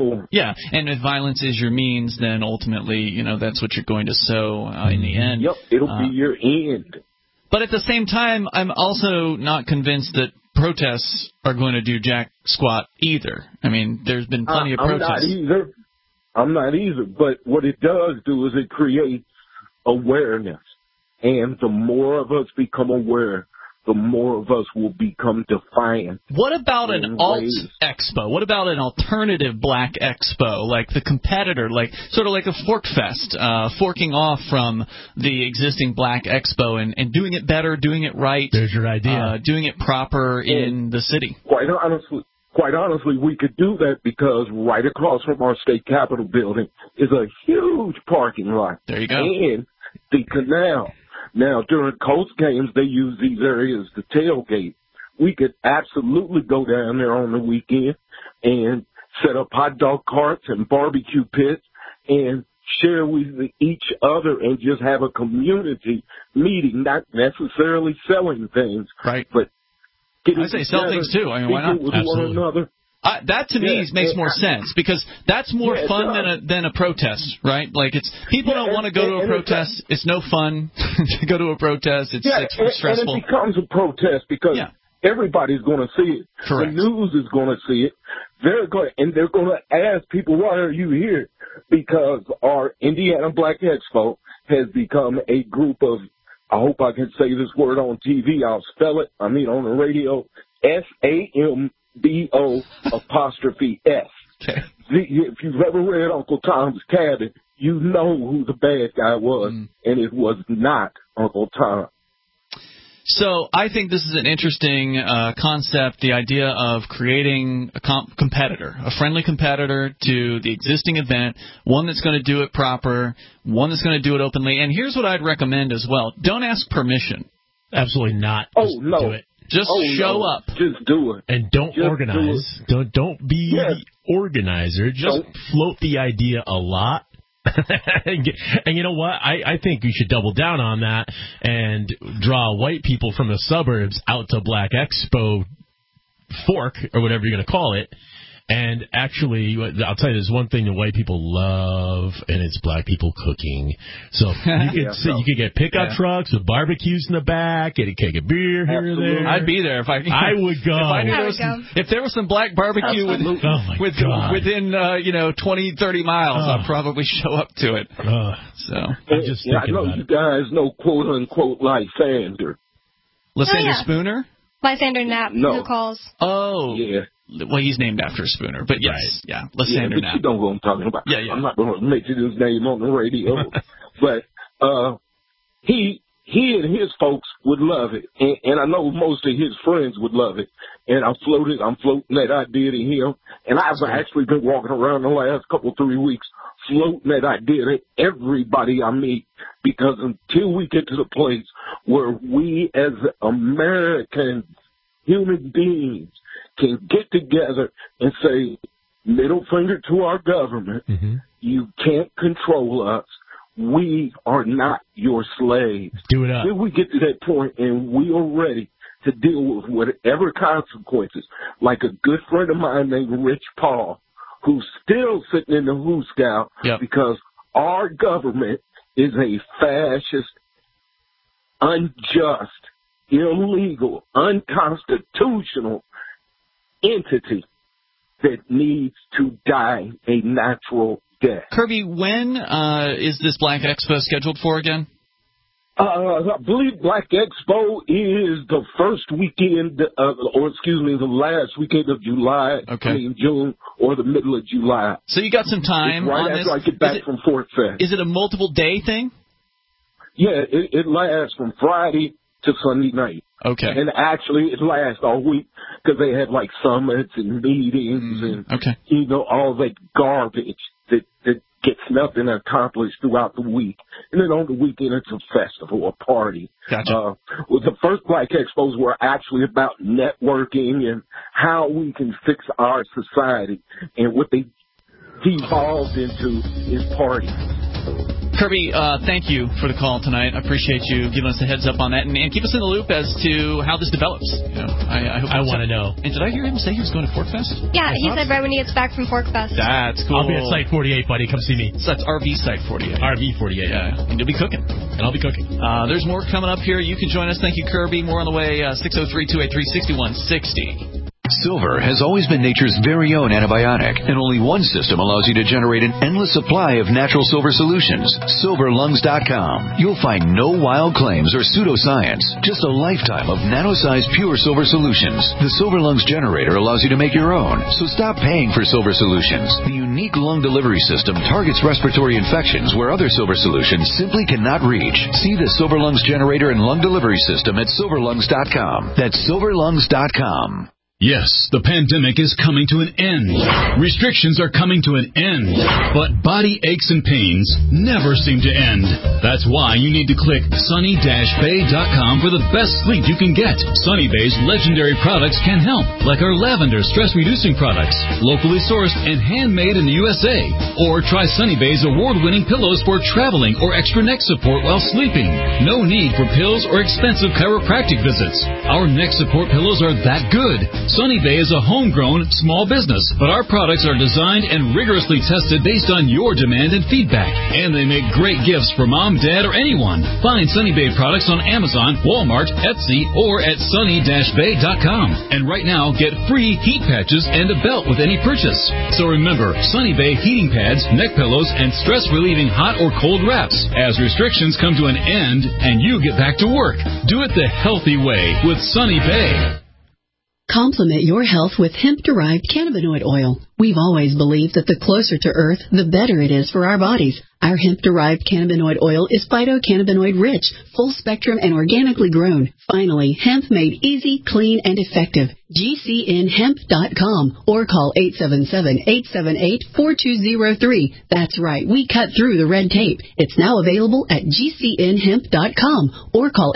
Speaker 3: if violence is your means, then ultimately, that's what you're going to sow in the end.
Speaker 15: Yep, it'll be your end.
Speaker 3: But at the same time, I'm also not convinced that protests are going to do jack squat either. I mean, there's been plenty of protests.
Speaker 15: I'm not either. But what it does do is it creates awareness. And the more of us become aware, the more of us will become defiant.
Speaker 3: What about an alt expo? What about an alternative black expo, like the competitor, sort of like a fork fest, forking off from the existing black expo and doing it better, doing it right.
Speaker 4: There's your idea.
Speaker 3: Doing it proper in the city.
Speaker 15: Quite honestly, we could do that because right across from our state capitol building is a huge parking lot.
Speaker 3: There you go.
Speaker 15: And the canal. Now, during Colts games, they use these areas to tailgate. We could absolutely go down there on the weekend and set up hot dog carts and barbecue pits and share with each other and just have a community meeting, not necessarily selling things.
Speaker 3: Right.
Speaker 15: But
Speaker 3: I say sell things too. I mean, why not?
Speaker 15: With one another.
Speaker 3: That to me makes more sense because that's more fun than a protest, right? Like people don't want to go to a protest. It's no fun to go to a protest. It's stressful.
Speaker 15: And it becomes a protest because everybody's going to see it.
Speaker 3: Correct.
Speaker 15: The news is going to see it. They're going to ask people, why are you here? Because our Indiana Black Expo has become a group of, I hope I can say this word on TV. I'll spell it. I mean on the radio. SAMBO''S.
Speaker 3: Okay.
Speaker 15: If you've ever read Uncle Tom's Cabin, you know who the bad guy was, and it was not Uncle Tom.
Speaker 3: So I think this is an interesting concept, the idea of creating a competitor, a friendly competitor to the existing event, one that's going to do it proper, one that's going to do it openly. And here's what I'd recommend as well. Don't ask permission.
Speaker 4: Absolutely not.
Speaker 3: Just do it. Just show up.
Speaker 15: Just do it.
Speaker 4: And don't organize. Don't be the organizer. Just float the idea a lot. And you know what? I think we should double down on that and draw white people from the suburbs out to Black Expo Fork, or whatever you're going to call it, And actually, I'll tell you, there's one thing that white people love, and it's black people cooking. So you could get pickup trucks with barbecues in the back, get a keg of beer here or there.
Speaker 3: I'd be there if I
Speaker 4: would go.
Speaker 3: If there was some black barbecue within 20, 30 miles, I'd probably show up to it.
Speaker 15: I know you guys know quote unquote Lysander.
Speaker 3: Lysander Spooner?
Speaker 5: Lysander Knapp, who calls.
Speaker 3: Oh.
Speaker 15: Yeah.
Speaker 3: Well, he's named after a Spooner, but yes, Lysander Knapp.
Speaker 15: You know what I'm talking about.
Speaker 3: Yeah.
Speaker 15: I'm not going to mention his name on the radio, but he and his folks would love it, and I know most of his friends would love it. And I'm floating that idea to him, and I've actually been walking around the last 3 weeks floating that idea to everybody I meet, because until we get to the place where we as American human beings can get together and say, middle finger to our government, you can't control us. We are not your slaves.
Speaker 4: Do it up.
Speaker 15: Till we get to that point and we are ready to deal with whatever consequences, like a good friend of mine named Rich Paul, who's still sitting in the Who Scout because our government is a fascist, unjust, illegal, unconstitutional entity that needs to die a natural death.
Speaker 3: Kirby, when is this Black Expo scheduled for again?
Speaker 15: I believe Black Expo is the first weekend, the last weekend of July, June, or the middle of July.
Speaker 3: So you got some time
Speaker 15: right
Speaker 3: on
Speaker 15: after
Speaker 3: this.
Speaker 15: I get back from Fort Fest.
Speaker 3: Is it a multiple-day thing?
Speaker 15: Yeah, it lasts from Friday to Sunday night.
Speaker 3: Okay.
Speaker 15: And actually, it lasts all week because they have like summits and meetings and, all that garbage that gets nothing accomplished throughout the week. And then on the weekend, it's a festival, a party.
Speaker 3: Gotcha.
Speaker 15: The first Black Expos were actually about networking and how we can fix our society. And what they devolved into is parties.
Speaker 3: Kirby, thank you for the call tonight. I appreciate you giving us a heads up on that, and keep us in the loop as to how this develops. I
Speaker 4: want to know.
Speaker 3: And did I hear him say he was going to Fork Fest?
Speaker 5: Yeah, he said right when he gets back from Fork Fest.
Speaker 3: That's cool.
Speaker 4: I'll be at Site 48, buddy. Come see me.
Speaker 3: So that's RV Site 48.
Speaker 4: RV 48,
Speaker 3: yeah. And you'll be cooking.
Speaker 4: And I'll be cooking.
Speaker 3: There's more coming up here. You can join us. Thank you, Kirby. More on the way. 603-283-6160.
Speaker 2: Silver has always been nature's very own antibiotic, and only one system allows you to generate an endless supply of natural silver solutions. SilverLungs.com. You'll find no wild claims or pseudoscience, just a lifetime of nano-sized pure silver solutions. The Silver Lungs generator allows you to make your own, so stop paying for silver solutions. The unique lung delivery system targets respiratory infections where other silver solutions simply cannot reach. See the Silver Lungs generator and lung delivery system at SilverLungs.com. That's SilverLungs.com.
Speaker 16: Yes, the pandemic is coming to an end. Restrictions are coming to an end. But body aches and pains never seem to end. That's why you need to click sunny-bay.com for the best sleep you can get. Sunny Bay's legendary products can help, like our lavender stress-reducing products, locally sourced and handmade in the USA. Or try Sunny Bay's award-winning pillows for traveling or extra neck support while sleeping. No need for pills or expensive chiropractic visits. Our neck support pillows are that good. Sunny Bay is a homegrown, small business, but our products are designed and rigorously tested based on your demand and feedback. And they make great gifts for mom, dad, or anyone. Find Sunny Bay products on Amazon, Walmart, Etsy, or at sunny-bay.com. And right now, get free heat patches and a belt with any purchase. So remember, Sunny Bay heating pads, neck pillows, and stress-relieving hot or cold wraps. As restrictions come to an end and you get back to work, do it the healthy way with Sunny Bay.
Speaker 17: Complement your health with hemp-derived cannabinoid oil. We've always believed that the closer to Earth, the better it is for our bodies. Our hemp-derived cannabinoid oil is phytocannabinoid-rich, full-spectrum, and organically grown. Finally, hemp made easy, clean, and effective. GCNHemp.com or call 877-878-4203. That's right, we cut through the red tape. It's now available at GCNHemp.com or call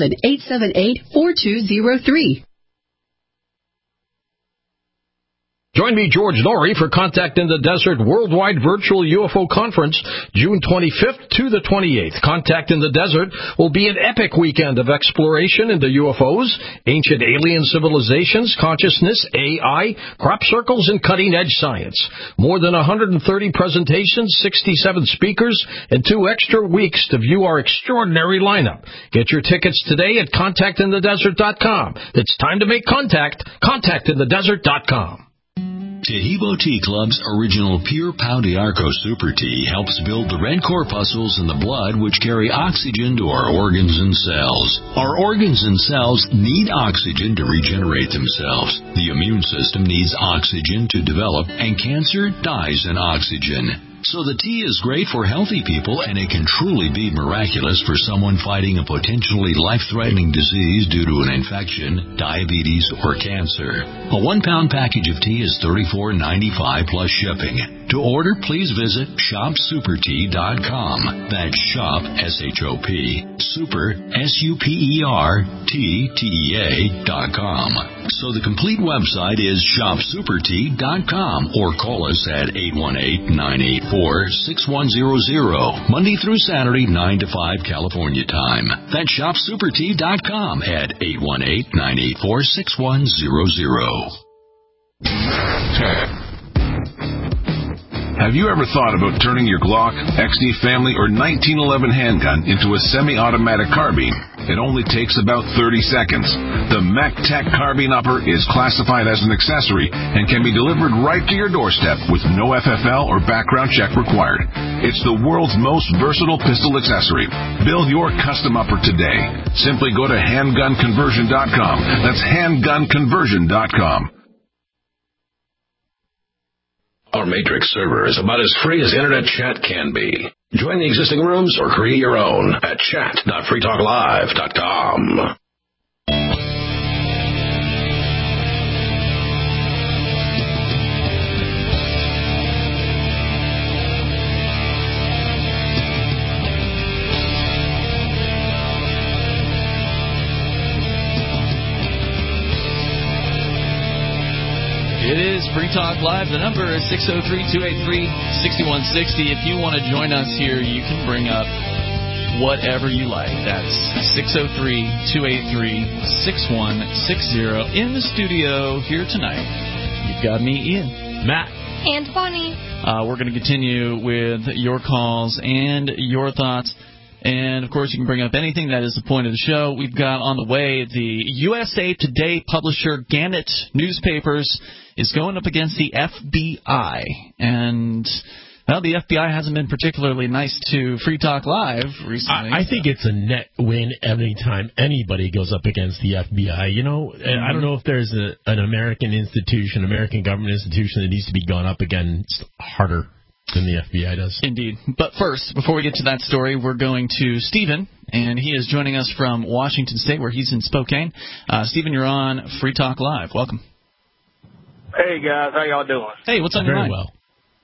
Speaker 17: 877-878-4203.
Speaker 18: Join me, George Norrie, for Contact in the Desert Worldwide Virtual UFO Conference, June 25th to the 28th. Contact in the Desert will be an epic weekend of exploration into UFOs, ancient alien civilizations, consciousness, AI, crop circles, and cutting-edge science. More than 130 presentations, 67 speakers, and 2 extra weeks to view our extraordinary lineup. Get your tickets today at contactinthedesert.com. It's time to make contact. Contactinthedesert.com.
Speaker 2: Tahibo Tea Club's original Pure Pau d'Arco Super Tea helps build the red corpuscles in the blood which carry oxygen to our organs and cells. Our organs and cells need oxygen to regenerate themselves. The immune system needs oxygen to develop, and cancer dies in oxygen. So the tea is great for healthy people, and it can truly be miraculous for someone fighting a potentially life-threatening disease due to an infection, diabetes, or cancer. A 1-pound package of tea is $34.95 plus shipping. To order, please visit shopsupertea.com. That's shop, S-H-O-P, super, S-U-P-E-R-T-T-E-A.com. So the complete website is shopsupertea.com, or call us at 818-984-6100, Monday through Saturday, 9 to 5 California time. That's shopsupertea.com at 818-984-6100.
Speaker 14: Have you ever thought about turning your Glock, XD Family, or 1911 handgun into a semi-automatic carbine? It only takes about 30 seconds. The MacTech Carbine Upper is classified as an accessory and can be delivered right to your doorstep with no FFL or background check required. It's the world's most versatile pistol accessory. Build your custom upper today. Simply go to handgunconversion.com. That's handgunconversion.com. Our Matrix server is about as free as internet chat can be. Join the existing rooms or create your own at chat.freetalklive.com.
Speaker 3: It is Free Talk Live. The number is 603-283-6160. If you want to join us here, you can bring up whatever you like. That's 603-283-6160. In the studio here tonight, you've got me, Ian, Matt,
Speaker 5: and Bonnie.
Speaker 3: We're going to continue with your calls and your thoughts. And, of course, you can bring up anything. That is the point of the show. We've got on the way the USA Today publisher Gannett Newspapers is going up against the FBI. And, well, the FBI hasn't been particularly nice to Free Talk Live recently.
Speaker 4: I think it's a net win every time anybody goes up against the FBI. You know, I don't know if there's an American institution, American government institution that needs to be gone up against harder than the FBI does.
Speaker 3: Indeed. But first, before we get to that story, we're going to Stephen, and he is joining us from Washington State, where he's in Spokane. Stephen, you're on Free Talk Live. Welcome.
Speaker 19: Hey, guys. How y'all doing?
Speaker 3: Hey, what's on your mind?
Speaker 4: Very well.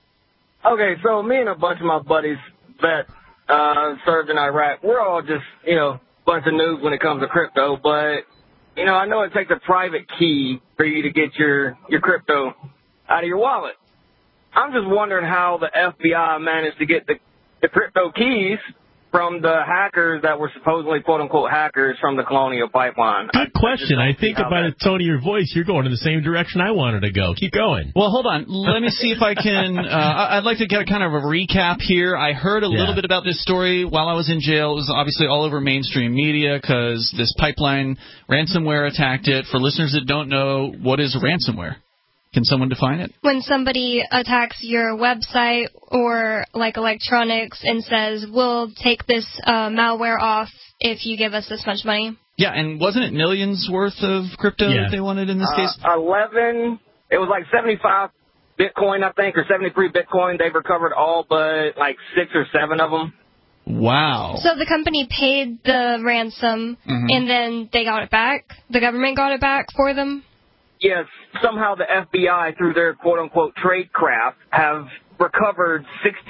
Speaker 19: Okay, so me and a bunch of my buddies that served in Iraq, we're all just, a bunch of noobs when it comes to crypto, but, I know it takes a private key for you to get your crypto out of your wallet. I'm just wondering how the FBI managed to get the crypto keys from the hackers that were supposedly, quote-unquote, hackers from the Colonial Pipeline.
Speaker 4: Good question. I think by the tone of your voice, you're going in the same direction I wanted to go. Keep going.
Speaker 3: Well, hold on. Let me see if I can I'd like to get kind of a recap here. I heard a little bit about this story while I was in jail. It was obviously all over mainstream media because this pipeline ransomware attacked it. For listeners that don't know, what is ransomware? Can someone define it?
Speaker 5: When somebody attacks your website or like electronics and says, we'll take this malware off if you give us this much money.
Speaker 3: Yeah, and wasn't it millions worth of crypto that they wanted in this case?
Speaker 19: 11, it was like 75 Bitcoin, I think, or 73 Bitcoin. They've recovered all but like 6 or 7 of them.
Speaker 3: Wow.
Speaker 5: So the company paid the ransom, and then they got it back? The government got it back for them?
Speaker 19: Yes, somehow the FBI, through their quote-unquote tradecraft, have recovered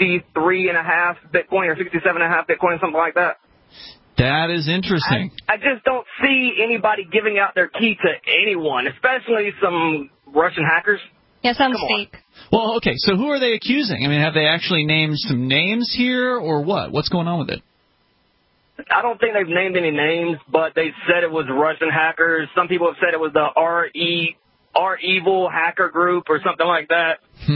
Speaker 19: 63.5 Bitcoin or 67.5 Bitcoin, something like that.
Speaker 3: That is interesting.
Speaker 19: I just don't see anybody giving out their key to anyone, especially some Russian hackers.
Speaker 5: Yeah, sounds fake.
Speaker 3: Well, okay, so who are they accusing? I mean, have they actually named some names here, or what? What's going on with it?
Speaker 19: I don't think they've named any names, but they said it was Russian hackers. Some people have said it was the R-Evil hacker group or something like that.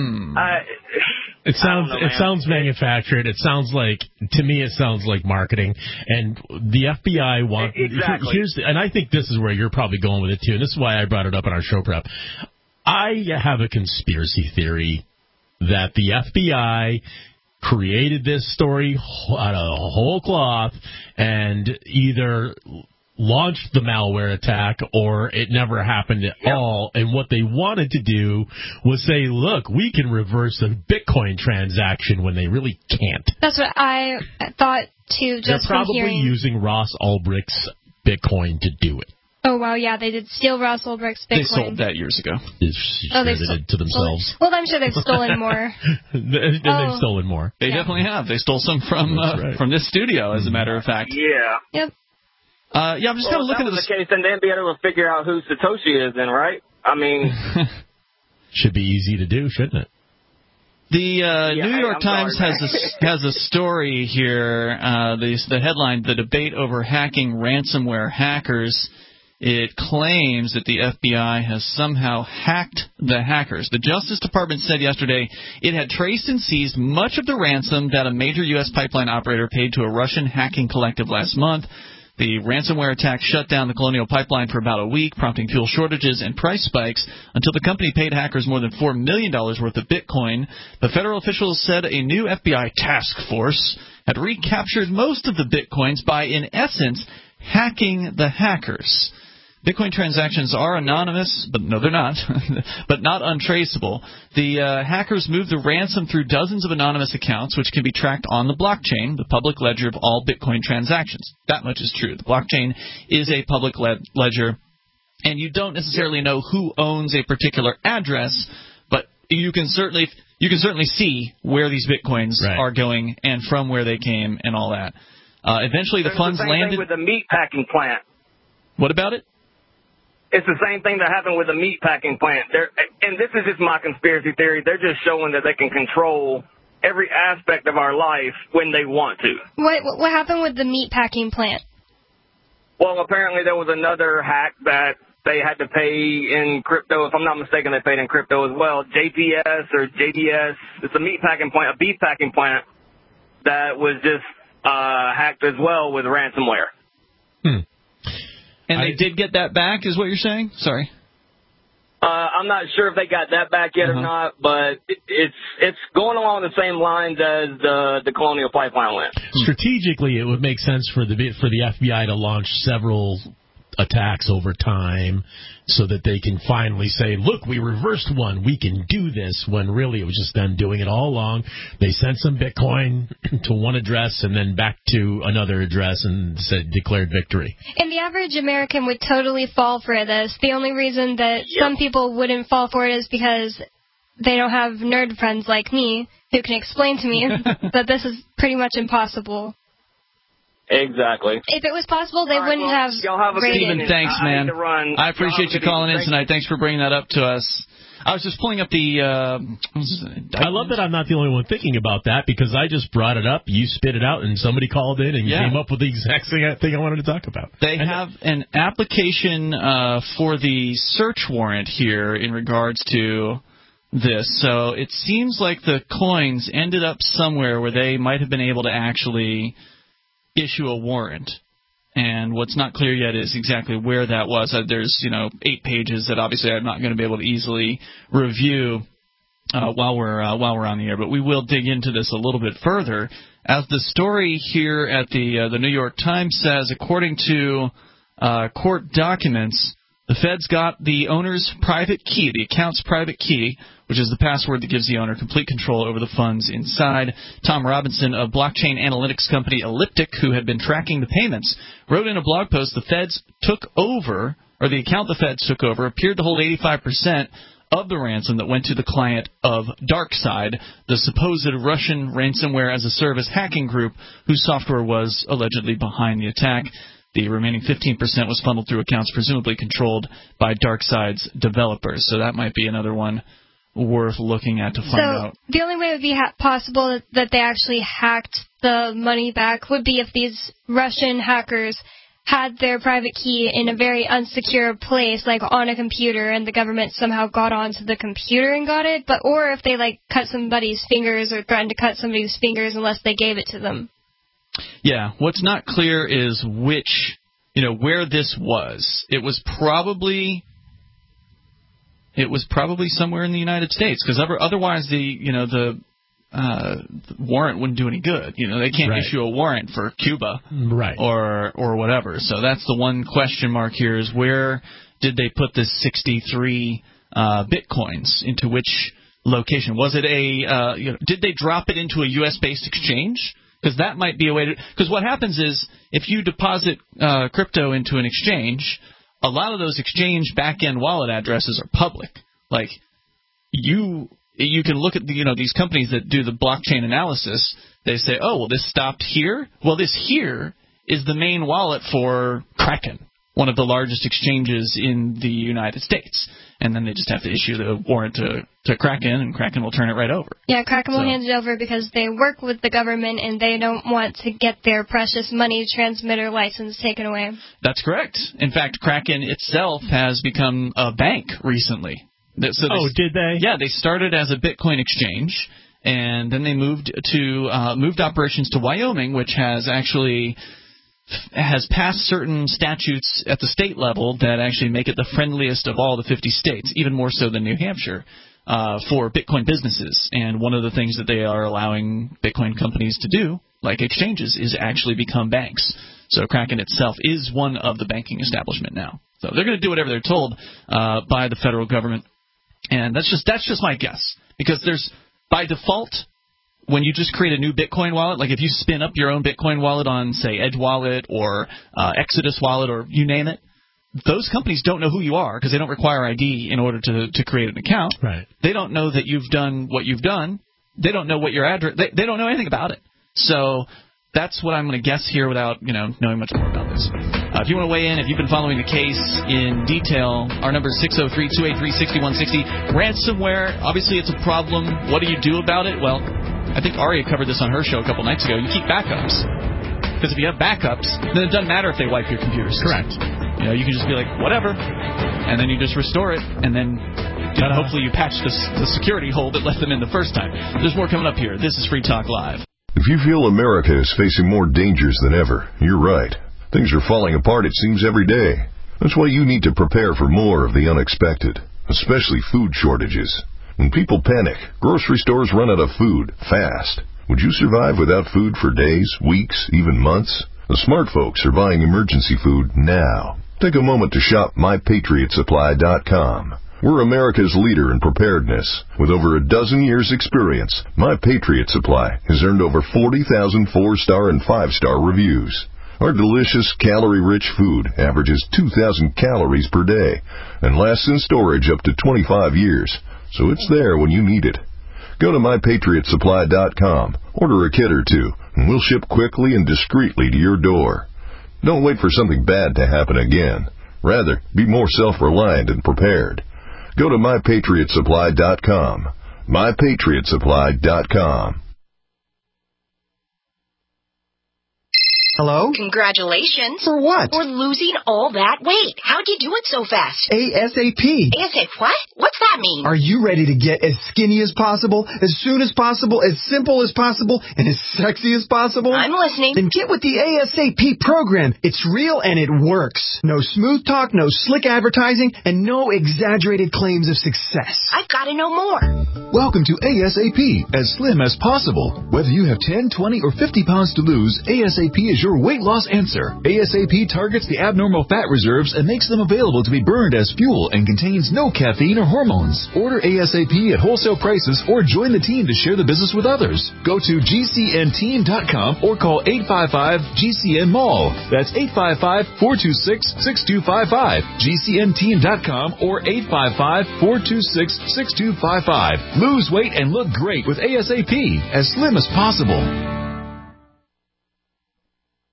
Speaker 4: It sounds manufactured. It sounds like, to me, it sounds like marketing. And the FBI wants...
Speaker 19: Exactly.
Speaker 4: And I think this is where you're probably going with it, too. And this is why I brought it up in our show prep. I have a conspiracy theory that the FBI created this story out of whole cloth and either launched the malware attack or it never happened at all. And what they wanted to do was say, look, we can reverse a Bitcoin transaction when they really can't.
Speaker 5: That's what I thought, too, just
Speaker 4: They're
Speaker 5: from
Speaker 4: probably
Speaker 5: hearing.
Speaker 4: using Ross Ulbricht's Bitcoin to do it.
Speaker 5: Oh, wow, yeah, they did steal Ross Ulbricht's Bitcoin.
Speaker 3: They sold that years ago.
Speaker 5: They
Speaker 4: did to themselves.
Speaker 5: Well, I'm sure they've stolen more.
Speaker 4: They've stolen more.
Speaker 3: They definitely have. They stole some from this studio, as a matter of fact.
Speaker 19: Yeah.
Speaker 5: Yep.
Speaker 3: I'm just kind of looking at
Speaker 19: the case, and then be able to figure out who Satoshi is, then, right? I mean,
Speaker 4: should be easy to do, shouldn't it?
Speaker 3: The New York Times has a story here. The headline: "The debate over hacking ransomware hackers." It claims that the FBI has somehow hacked the hackers. The Justice Department said yesterday it had traced and seized much of the ransom that a major U.S. pipeline operator paid to a Russian hacking collective last month. The ransomware attack shut down the Colonial Pipeline for about a week, prompting fuel shortages and price spikes until the company paid hackers more than $4 million worth of Bitcoin. But federal officials said a new FBI task force had recaptured most of the Bitcoins by, in essence, hacking the hackers. Bitcoin transactions are anonymous, but no, they're not, but not untraceable. The hackers moved the ransom through dozens of anonymous accounts, which can be tracked on the blockchain, the public ledger of all Bitcoin transactions. That much is true. The blockchain is a public ledger, and you don't necessarily know who owns a particular address, but you can certainly see where these Bitcoins are going and from where they came and all that. Eventually, the funds landed
Speaker 19: with the meat packing plant.
Speaker 3: What about it?
Speaker 19: It's the same thing that happened with the meat packing plant. And this is just my conspiracy theory. They're just showing that they can control every aspect of our life when they want to.
Speaker 5: What happened with the meat packing plant?
Speaker 19: Well, apparently there was another hack that they had to pay in crypto. If I'm not mistaken, they paid in crypto as well. JPS or JDS. It's a meat packing plant, a beef packing plant that was just hacked as well with ransomware.
Speaker 3: And they did get that back, is what you're saying? Sorry.
Speaker 19: I'm not sure if they got that back yet or not, but it's going along the same lines as the Colonial Pipeline went.
Speaker 4: Strategically, it would make sense for the FBI to launch several attacks over time so that they can finally say, look, we reversed one, we can do this, when really it was just them doing it all along. They sent some Bitcoin to one address and then back to another address and declared victory.
Speaker 5: And the average American would totally fall for this. The only reason that some people wouldn't fall for it is because they don't have nerd friends like me who can explain to me that this is pretty much impossible.
Speaker 19: Exactly.
Speaker 5: If it was possible, they wouldn't have
Speaker 3: Stephen, thanks, man. I appreciate you calling in
Speaker 19: Thanks.
Speaker 3: tonight. Thanks for bringing that up to us. I was just pulling up the...
Speaker 4: I love that I'm not the only one thinking about that, because I just brought it up, you spit it out, and somebody called in and came up with the exact thing I wanted to talk about.
Speaker 3: They have an application for the search warrant here in regards to this. So it seems like the coins ended up somewhere where they might have been able to actually issue a warrant. And what's not clear yet is exactly where that was. There's 8 pages that obviously I'm not going to be able to easily review while we're on the air, but we will dig into this a little bit further. As the story here at the New York Times says, according to court documents, the feds got the owner's private key, the account's private key, which is the password that gives the owner complete control over the funds inside. Tom Robinson of blockchain analytics company Elliptic, who had been tracking the payments, wrote in a blog post the account the feds took over appeared to hold 85% of the ransom that went to the client of DarkSide, the supposed Russian ransomware-as-a-service hacking group whose software was allegedly behind the attack. The remaining 15% was funneled through accounts presumably controlled by DarkSide's developers. So that might be another one worth looking at to find out.
Speaker 5: The only way it would be possible that they actually hacked the money back would be if these Russian hackers had their private key in a very unsecure place, like on a computer, and the government somehow got onto the computer and got it, or if they cut somebody's fingers or threatened to cut somebody's fingers unless they gave it to them.
Speaker 3: Yeah, what's not clear is where this was. It was probably somewhere in the United States, because otherwise the warrant wouldn't do any good. They can't issue a warrant for Cuba, or whatever. So that's the one question mark here: is where did they put this 63 bitcoins? Into which location? Was it did they drop it into a U.S.-based exchange? Because that might be a way to. Because what happens is if you deposit crypto into an exchange, a lot of those exchange back-end wallet addresses are public. Like you can look at these companies that do the blockchain analysis. They say, oh, well, this stopped here. Well, this here is the main wallet for Kraken, one of the largest exchanges in the United States. And then they just have to issue the warrant to Kraken, and Kraken will turn it right over.
Speaker 5: Yeah, Kraken will hand it over because they work with the government and they don't want to get their precious money transmitter license taken away.
Speaker 3: That's correct. In fact, Kraken itself has become a bank recently.
Speaker 4: Did they?
Speaker 3: Yeah, they started as a Bitcoin exchange, and then they moved operations to Wyoming, which has passed certain statutes at the state level that actually make it the friendliest of all the 50 states, even more so than New Hampshire, for Bitcoin businesses. And one of the things that they are allowing Bitcoin companies to do, like exchanges, is actually become banks. So Kraken itself is one of the banking establishment now. So they're going to do whatever they're told by the federal government. And that's just my guess, because there's, by default, when you just create a new Bitcoin wallet, like if you spin up your own Bitcoin wallet on, say, Edge Wallet or Exodus Wallet or you name it, those companies don't know who you are because they don't require ID in order to create an account.
Speaker 4: Right.
Speaker 3: They don't know that you've done what you've done. They don't know what your address. They don't know anything about it. So that's what I'm going to guess here without knowing much more about this. If you want to weigh in, if you've been following the case in detail, our number is 603-283-6160. Ransomware, obviously it's a problem. What do you do about it? Well, I think Aria covered this on her show a couple nights ago. You keep backups. Because if you have backups, then it doesn't matter if they wipe your computer system.
Speaker 4: Correct.
Speaker 3: You can just be like, whatever, and then you just restore it, and then hopefully you patch the security hole that let them in the first time. There's more coming up here. This is Free Talk Live.
Speaker 14: If you feel America is facing more dangers than ever, you're right. Things are falling apart, it seems, every day. That's why you need to prepare for more of the unexpected, especially food shortages. When people panic, grocery stores run out of food fast. Would you survive without food for days, weeks, even months? The smart folks are buying emergency food now. Take a moment to shop MyPatriotSupply.com. We're America's leader in preparedness. With over a dozen years' experience, My Patriot Supply has earned over 40,000 4-star and 5-star reviews. Our delicious, calorie-rich food averages 2,000 calories per day and lasts in storage up to 25 years, so it's there when you need it. Go to MyPatriotSupply.com, order a kit or two, and we'll ship quickly and discreetly to your door. Don't wait for something bad to happen again. Rather, be more self-reliant and prepared. Go to MyPatriotSupply.com. MyPatriotSupply.com.
Speaker 20: Hello?
Speaker 21: Congratulations.
Speaker 20: For what?
Speaker 21: For losing all that weight. How'd you do it so fast?
Speaker 20: ASAP.
Speaker 21: ASAP what? What's that mean?
Speaker 20: Are you ready to get as skinny as possible, as soon as possible, as simple as possible, and as sexy as possible?
Speaker 21: I'm listening.
Speaker 20: Then get with the ASAP program. It's real and it works. No smooth talk, no slick advertising, and no exaggerated claims of success.
Speaker 21: I've got to know more.
Speaker 22: Welcome to ASAP, as slim as possible. Whether you have 10, 20, or 50 pounds to lose, ASAP is your weight loss answer. ASAP targets the abnormal fat reserves and makes them available to be burned as fuel and contains no caffeine or hormones. Order ASAP at wholesale prices or join the team to share the business with others. Go to GCNteam.com or call 855-GCN-MALL. That's 855-426-6255. GCNteam.com or 855-426-6255. Lose weight and look great with ASAP, as slim as possible.